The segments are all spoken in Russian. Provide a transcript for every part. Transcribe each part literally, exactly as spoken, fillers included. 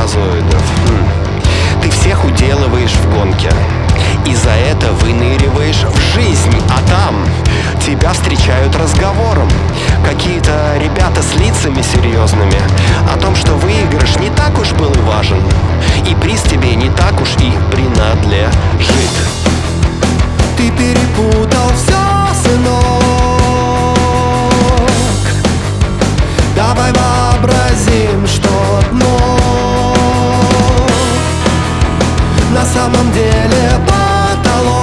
сперматозоидов. Хм. Ты всех уделываешь в гонке, и за это выныриваешь в жизнь, а там тебя встречают разговором какие-то ребята с лицами серьезными о том, что выигрыш не так уж был и важен, и приз тебе не так уж и принадлежит. Ты перепутал все, сынок. Давай вообразим, что дно на самом деле потолок,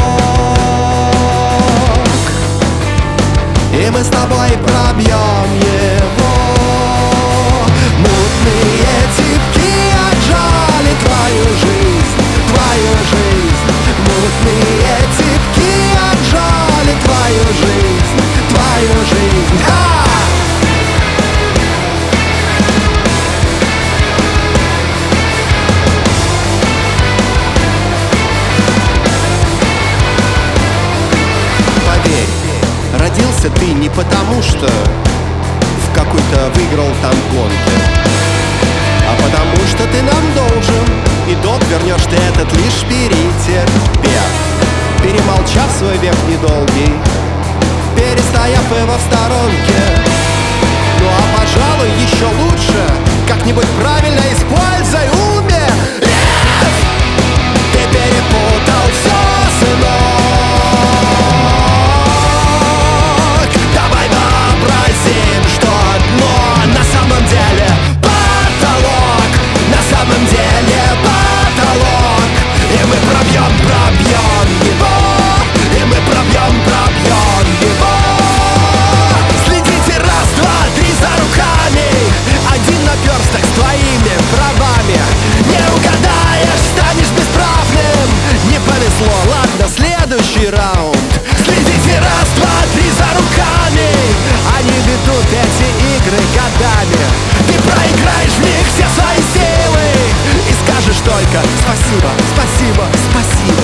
и мы с тобой пробьем его. Мутные типки отжали твою жизнь, твою жизнь. Мутные типки отжали твою жизнь, твою жизнь. Ха! Родился ты не потому, что в какой-то выиграл там гонки, а потому что ты нам должен, и долг вернешь ты этот лишь перетерпев, перемолчав свой век недолгий, перестояв его в сторонке. Ну а пожалуй еще лучше как-нибудь правильно используй умя. Ты перепутал все, сынок. Ладно, следующий раунд. Следите, раз, два, три за руками. Они ведут эти игры годами. Ты проиграешь в них все свои силы и скажешь только спасибо, спасибо, спасибо.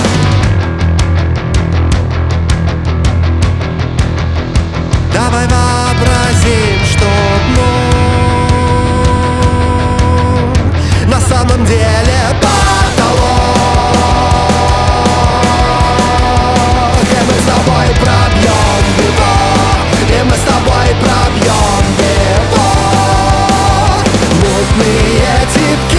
Давай вообразим, что дно на самом деле потолок. Пробьем его, и мы с тобой пробьем его. Мутные типки